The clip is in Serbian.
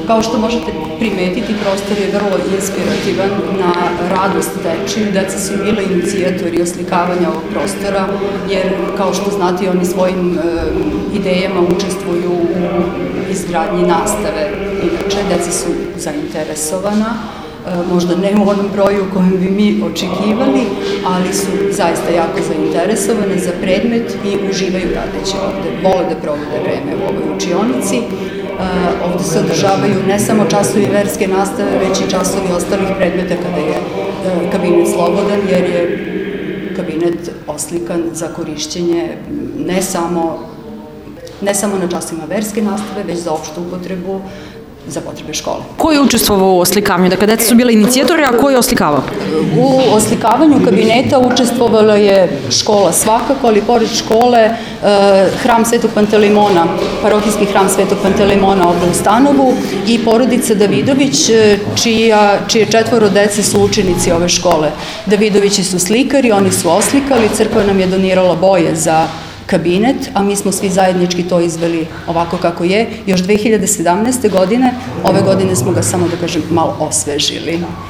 Kao što možete primetiti, prostor je vrlo inspirativan na radost dečiju. Deca su bile inicijatori oslikavanja ovog prostora, jer kao što znate oni svojim idejama učestvuju u izgradnji nastave. Inače, deca su zainteresovana, možda ne u onom broju kojem bi mi očekivali, ali su zaista jako zainteresovane za predmet i uživaju radeći ovde. Vole da provode vreme u ovoj učionici. Ovde se održavaju ne samo časovi verske nastave, već i časovi ostalih predmeta kada je kabinet slobodan, jer je kabinet oslikan za korišćenje ne samo na časovima verske nastave, već za opštu upotrebu, za potrebe škole. Ko je učestvovao u oslikavanju? Dakle, deca su bile inicijatori, a ko je oslikavao? U oslikavanju kabineta učestvovala je škola svakako, ali pored škole hram Svetog Pantelimona, parohijski hram Svetog Pantelimona ovde u Stanovu i porodica Davidović, čije 4 dece su učenici ove škole. Davidovići su slikari, oni su oslikali, crkva nam je donirala boje za kabinet, a mi smo svi zajednički to izveli ovako kako je. Još 2017. godine, ove godine smo ga, samo da kažem, malo osvežili.